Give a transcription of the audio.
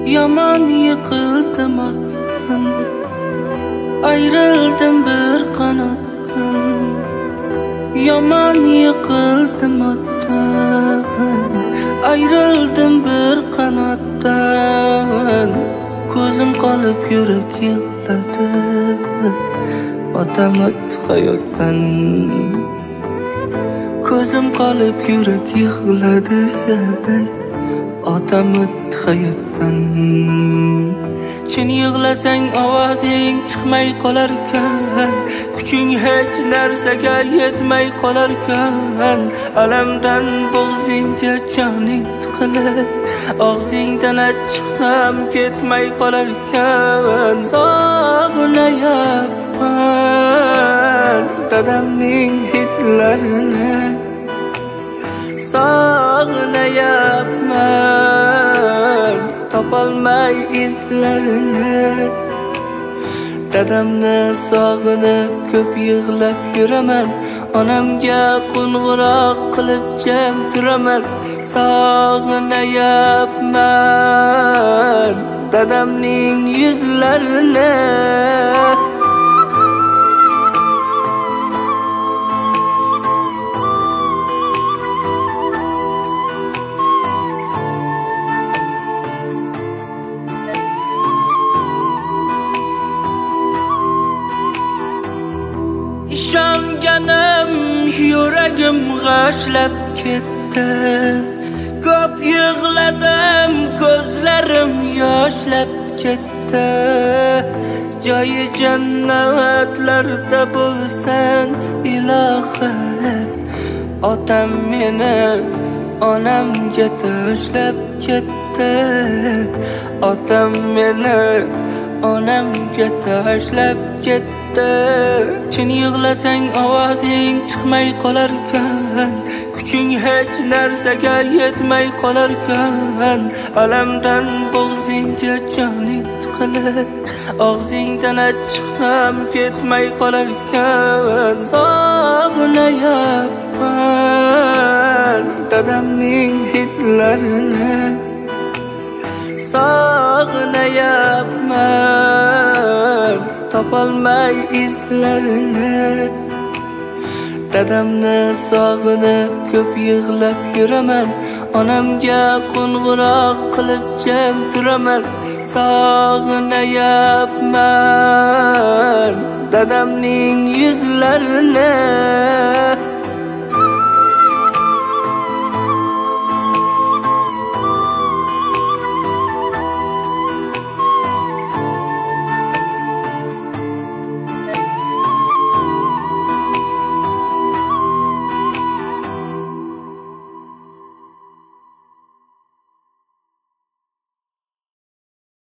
Yomon yiqildim otdan, ayrildim bir qanotdan. Yomon yiqildim otdan, ayrildim bir qanotdan. Ko'zim qolib yurak yig'ladi, otam o'tdi hayotdan. Ko'zim qolib yurak yig'ladi, otam o'tdi hayotdan. Chin yig'lasang ovozing chiqmay qolarkan, kuching hech narsaga yetmay qolarkan. Alamdan bo'g'zingga joning tiqilib, og'zingdan achchiq ham ketmay qolarkan. Sog'inayapman dadamning hidlarini, sog'inayapman topolmay izlarini. Dadamni sog'inib ko'p yig'lab yuraman, onamga qo'ng'iroq qilib jam turaman. Sog'inayapman dadamning yuzlarini. Ishonganim yuragim g'ashlab ketdi, ko'p yig'ladim ko'zlarim yoshlab ketdi. Joyi jannatlarda bo'lsan ilohim, otam meni onamga tashlab ketdi. Otam meni onamga tashlab ketdi. Chin yig'lasang ovozing chiqmay qolarkan, kuching hech narsaga yetmay qolarkan. Alamdan bo'g'zingga joning tiqilib, og'zingdan achchiq ham ketmay qolarkan. Sog'inayapman dadamning hidlarini, sog'inayapman topolmay izlarini. Dadamni sog'inib ko'p yig'lab yuraman, onamga qo'ng'iroq qilib jam turaman. Sog'inayapman dadamning yuzlarini.